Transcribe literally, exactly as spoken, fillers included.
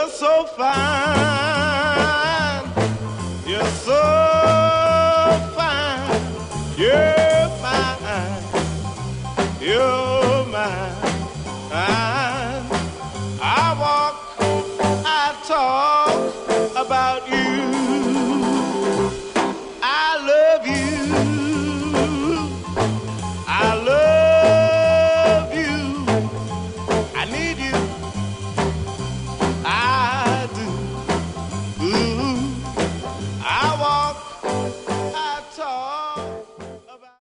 You're so fine. You're so fine. You're fine. You're mine. I walk, I talk about you.